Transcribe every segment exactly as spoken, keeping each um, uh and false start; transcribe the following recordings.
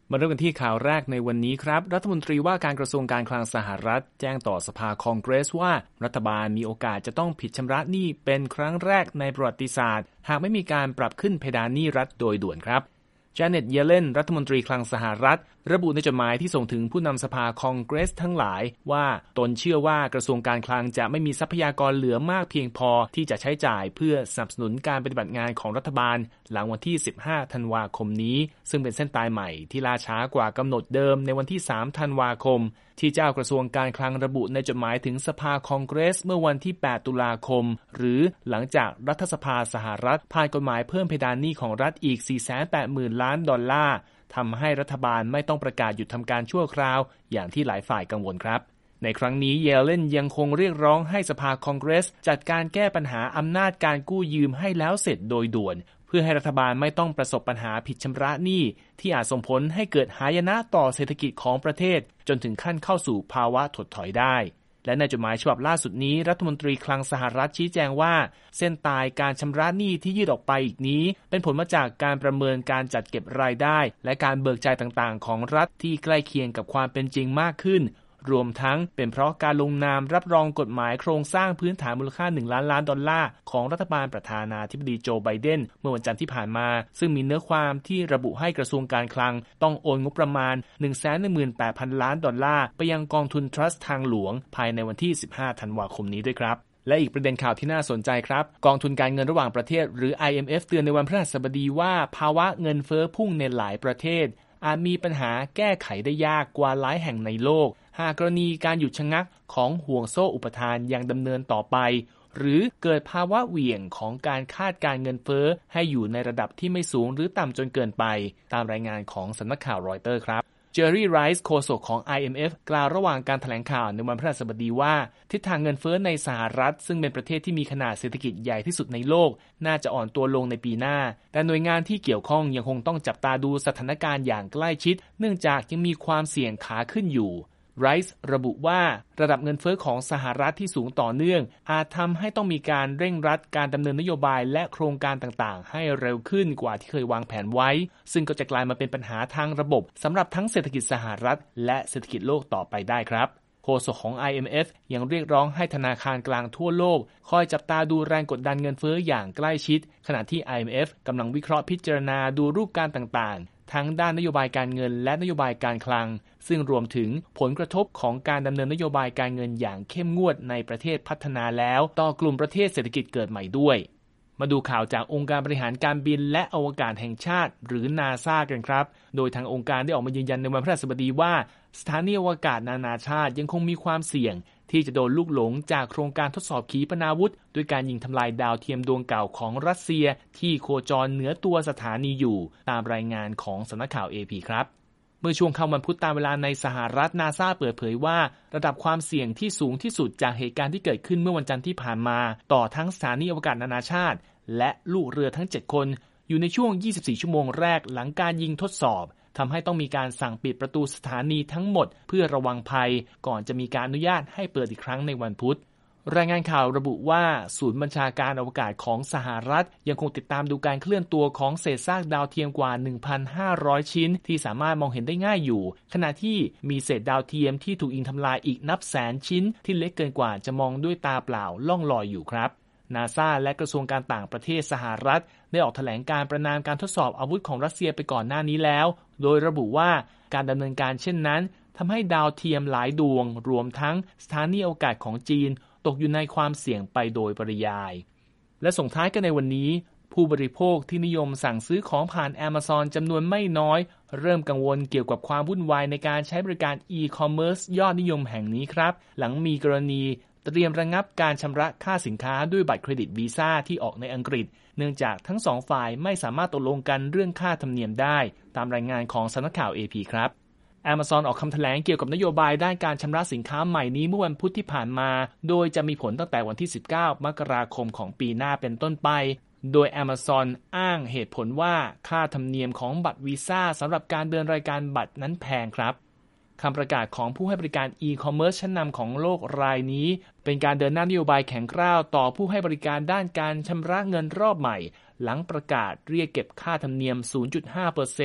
มาเริ่มกันที่ข่าวแรกในวันนี้ครับรัฐมนตรีว่าการกระทรวงการคลังสหรัฐแจ้งต่อสภาคองเกรสว่ารัฐบาลมีโอกาสจะต้องผิดชำระหนี้เป็นครั้งแรกในประวัติศาสตร์หากไม่มีการปรับขึ้นเพดานหนี้รัฐโดยด่วนครับจาเน็ต เยเลนรัฐมนตรีคลังสหรัฐระบุในจดหมายที่ส่งถึงผู้นำสภาคองเกรสทั้งหลายว่าตนเชื่อว่ากระทรวงการคลังจะไม่มีทรัพยากรเหลือมากเพียงพอที่จะใช้จ่ายเพื่อสนับสนุนการปฏิบัติงานของรัฐบาลหลังวันที่สิบห้าธันวาคมนี้ซึ่งเป็นเส้นตายใหม่ที่ล่าช้ากว่ากำหนดเดิมในวันที่สามธันวาคมที่เจ้ากระทรวงการคลังระบุในจดหมายถึงสภาคองเกรสเมื่อวันที่แปดตุลาคมหรือหลังจากรัฐสภาสหรัฐผ่านกฎหมายเพิ่มเพดานหนี้ของรัฐอีก สี่แสนแปดหมื่น ล้านดอลลาร์ทำให้รัฐบาลไม่ต้องประกาศหยุดทำการชั่วคราวอย่างที่หลายฝ่ายกังวลครับในครั้งนี้เยเลนยังคงเรียกร้องให้สภาคองเกรสจัดการแก้ปัญหาอำนาจการกู้ยืมให้แล้วเสร็จโดยด่วนเพื่อให้รัฐบาลไม่ต้องประสบปัญหาผิดชำระหนี้ที่อาจส่งผลให้เกิดหายนะต่อเศรษฐกิจของประเทศจนถึงขั้นเข้าสู่ภาวะถดถอยได้และในจดหมายฉบับล่าสุดนี้รัฐมนตรีคลังสหรัฐชี้แจงว่าเส้นตายการชำระหนี้ที่ยืดออกไปอีกนี้เป็นผลมาจากการประเมินการจัดเก็บรายได้และการเบิกจ่ายต่างๆของรัฐที่ใกล้เคียงกับความเป็นจริงมากขึ้นรวมทั้งเป็นเพราะการลงนามรับรองกฎหมายโครงสร้างพื้นฐานมูลค่าหนึ่งล้านล้านดอลลาร์ของรัฐบาลประธานาธิบดีโจไบเดนเมื่อวันจันทร์ที่ผ่านมาซึ่งมีเนื้อความที่ระบุให้กระทรวงการคลังต้องโอนงบประมาณ หนึ่งแสนหนึ่งหมื่นแปดพัน ล้านดอลลาร์ไปยังกองทุนทรัสต์ทางหลวงภายในวันที่สิบห้าธันวาคมนี้ด้วยครับและอีกประเด็นข่าวที่น่าสนใจครับกองทุนการเงินระหว่างประเทศหรือ ไอ เอ็ม เอฟ เตือนในวันพฤหัสบดีว่าภาวะเงินเฟ้อพุ่งในหลายประเทศอาจมีปัญหาแก้ไขได้ยากกว่าหลายแห่งในโลกหากกรณีการหยุดชะงักของห่วงโซ่อุปทานยังดำเนินต่อไปหรือเกิดภาวะเหวี่ยงของการคาดการเงินเฟ้อให้อยู่ในระดับที่ไม่สูงหรือต่ำจนเกินไปตามรายงานของสำนักข่าวรอยเตอร์ครับเจอร์รี่ไรส์โฆษกของ ไอ เอ็ม เอฟ กล่าวระหว่างการแถลงข่าวในวันพฤหัสบดีว่าทิศทางเงินเฟ้อในสหรัฐซึ่งเป็นประเทศที่มีขนาดเศรษฐกิจใหญ่ที่สุดในโลกน่าจะอ่อนตัวลงในปีหน้าแต่หน่วยงานที่เกี่ยวข้องยังคงต้องจับตาดูสถานการณ์อย่างใกล้ชิดเนื่องจากยังมีความเสี่ยงขาขึ้นอยู่ไรส์ระบุว่าระดับเงินเฟ้อของสหรัฐที่สูงต่อเนื่องอาจทำให้ต้องมีการเร่งรัดการดำเนินนโยบายและโครงการต่างๆให้เร็วขึ้นกว่าที่เคยวางแผนไว้ซึ่งก็จะกลายมาเป็นปัญหาทางระบบสำหรับทั้งเศรษฐกิจสหรัฐและเศรษฐกิจโลกต่อไปได้ครับโฆษกของ ไอ เอ็ม เอฟ ยังเรียกร้องให้ธนาคารกลางทั่วโลกคอยจับตาดูแรงกดดันเงินเฟ้ออย่างใกล้ชิดขณะที่ ไอ เอ็ม เอฟ กำลังวิเคราะห์พิจารณาดูรูปการต่างๆทั้งด้านนโยบายการเงินและนโยบายการคลังซึ่งรวมถึงผลกระทบของการดำเนินนโยบายการเงินอย่างเข้มงวดในประเทศพัฒนาแล้วต่อกลุ่มประเทศเศรษฐกิจเกิดใหม่ด้วยมาดูข่าวจากองค์การบริหารการบินและอวกาศแห่งชาติหรือ NASA กันครับโดยทางองค์การได้ออกมายืนยันในวันพฤหัสบดีว่าสถานีอวกาศนานาชาติยังคงมีความเสี่ยงที่จะโดนลูกหลงจากโครงการทดสอบขีปนาวุธด้วยการยิงทำลายดาวเทียมดวงเก่าของรัสเซียที่โคจรเหนือตัวสถานีอยู่ตามรายงานของสำนักข่าว เอ พี ครับเมื่อช่วงค่ำวันพุธตามเวลาในสหรัฐ NASA เปิดเผยว่าระดับความเสี่ยงที่สูงที่สุดจากเหตุการณ์ที่เกิดขึ้นเมื่อวันจันทร์ที่ผ่านมาต่อทั้งสถานีอวกาศนานาชาติและลูกเรือทั้งเจ็ดคนอยู่ในช่วงยี่สิบสี่ชั่วโมงแรกหลังการยิงทดสอบทำให้ต้องมีการสั่งปิดประตูสถานีทั้งหมดเพื่อระวังภัยก่อนจะมีการอนุญาตให้เปิดอีกครั้งในวันพุธรายงานข่าวระบุว่าศูนย์บัญชาการอวกาศของสหรัฐยังคงติดตามดูการเคลื่อนตัวของเศษซากดาวเทียมกว่า หนึ่งพันห้าร้อย ชิ้นที่สามารถมองเห็นได้ง่ายอยู่ขณะที่มีเศษดาวเทียมที่ถูกยิงทำลายอีกนับแสนชิ้นที่เล็กเกินกว่าจะมองด้วยตาเปล่าล่องลอยอยู่ครับ NASA และกระทรวงการต่างประเทศสหรัฐได้ออกแถลงการประณามการทดสอบอาวุธของรัสเซียไปก่อนหน้านี้แล้วโดยระบุว่าการดำเนินการเช่นนั้นทำให้ดาวเทียมหลายดวงรวมทั้งสถานีอวกาศของจีนตกอยู่ในความเสี่ยงไปโดยปริยายและส่งท้ายกันในวันนี้ผู้บริโภคที่นิยมสั่งซื้อของผ่าน Amazon จำนวนไม่น้อยเริ่มกังวลเกี่ยวกับความวุ่นวายในการใช้บริการ e-commerce ยอดนิยมแห่งนี้ครับหลังมีกรณีเตรียมระงับการชำระค่าสินค้าด้วยบัตรเครดิตวีซ่าที่ออกในอังกฤษเนื่องจากทั้งสองฝ่ายไม่สามารถตกลงกันเรื่องค่าธรรมเนียมได้ตามรายงานของสำนักข่าว เอ พี ครับ Amazon ออกคำแถลงเกี่ยวกับนโยบายด้านการชำระสินค้าใหม่นี้เมื่อวันพุธที่ผ่านมาโดยจะมีผลตั้งแต่วันที่สิบเก้ามกราคมของปีหน้าเป็นต้นไปโดย Amazon อ้างเหตุผลว่าค่าธรรมเนียมของบัตรวีซ่าสำหรับการเดินรายการบัตรนั้นแพงครับคำประกาศของผู้ให้บริการ e-commerce ชั้นนำของโลกรายนี้เป็นการเดินหน้านโยบายแข็งกร้าวต่อผู้ให้บริการด้านการชำระเงินรอบใหม่หลังประกาศเรียกเก็บค่าธรรมเนียม ศูนย์จุดห้าเปอร์เซ็นต์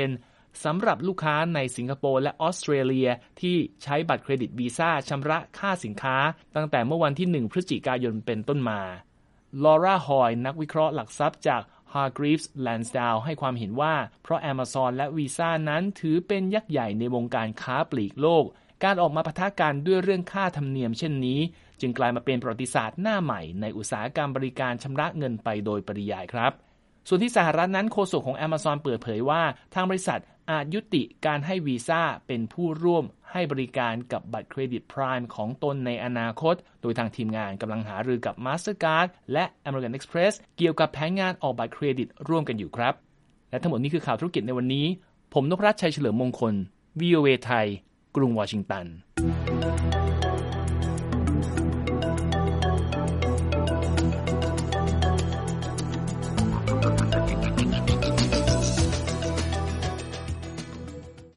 สำหรับลูกค้าในสิงคโปร์และออสเตรเลียที่ใช้บัตรเครดิตวีซ่าชำระค่าสินค้าตั้งแต่เมื่อวันที่หนึ่งพฤศจิกายนเป็นต้นมาลอร่าฮอยนักวิเคราะห์หลักทรัพย์จาก Hargreaves Lansdown ให้ความเห็นว่าเพราะ Amazon และ Visa นั้นถือเป็นยักษ์ใหญ่ในวงการค้าปลีกโลกการออกมาปะทะกันด้วยเรื่องค่าธรรมเนียมเช่นนี้จึงกลายมาเป็นประวัติศาสตร์หน้าใหม่ในอุตสาหกรรมบริการชำระเงินไปโดยปริยายครับส่วนที่สหรัฐนั้นโฆษกของ Amazon เปิดเผยว่าทางบริษัทอาจยุติการให้วีซ่าเป็นผู้ร่วมให้บริการกับบัตรเครดิต Prime ของตนในอนาคตโดยทางทีมงานกำลังหารือกับ Mastercard และ American Express เกี่ยวกับแผนงานออกบัตรเครดิตร่วมกันอยู่ครับและทั้งหมดนี้คือข่าวธุรกิจในวันนี้ผมนพรัตน์ชัยเฉลิมมงคล วี โอ เอ ไทยกรุงวอชิงตัน